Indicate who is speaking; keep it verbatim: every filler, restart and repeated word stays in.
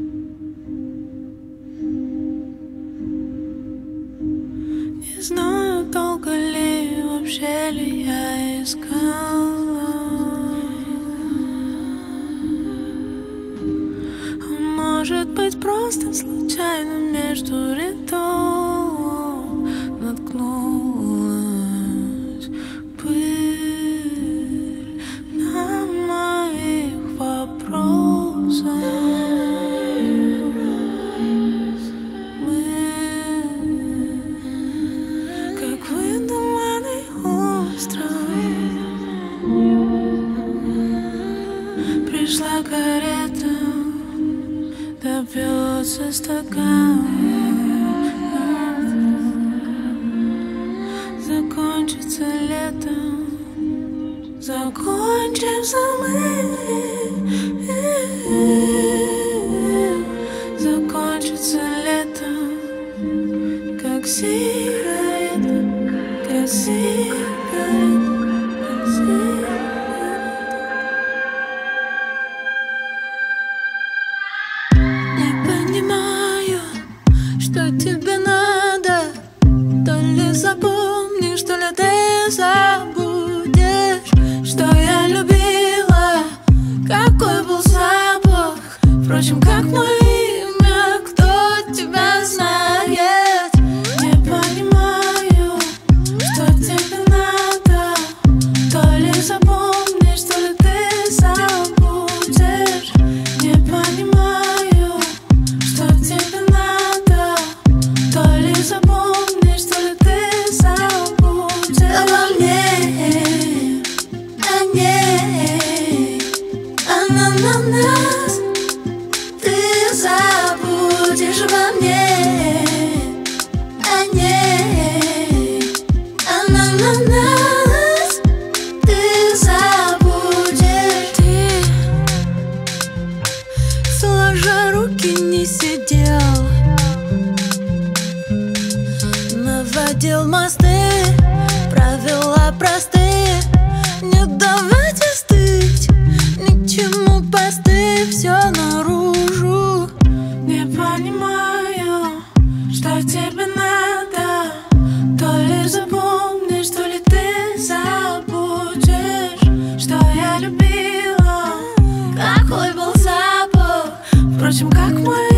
Speaker 1: Не знаю, долго ли, вообще ли я искала, а может быть просто случайно между рядов наткнулась пыль на моих вопросах. Пришла карета, допьется стакан. Закончится лето, закончимся мы. Закончится лето, как сигарета, как сигарета. Что тебе надо? То ли запомнишь, то ли ты забудешь, что я любила, какой был запах. Впрочем, как мое имя, кто тебя знает? Не понимаю, что тебе надо. То ли запомнишь, то ли ты забудешь. Не понимаю, что тебе надо. То ли запомнишь, то ли ты забудешь обо мне, о ней, она на нас. Ты забудешь обо мне, о ней, она на нас. Ты забудешь. Ты, сложа руки, не сидел, наводил мосты, правила просты. Не давайте стыть, ни к чему посты, все наружу. Не понимаю, что тебе надо. То ли запомнишь, то ли ты забудешь, что я любила, какой был запах. Впрочем, как мой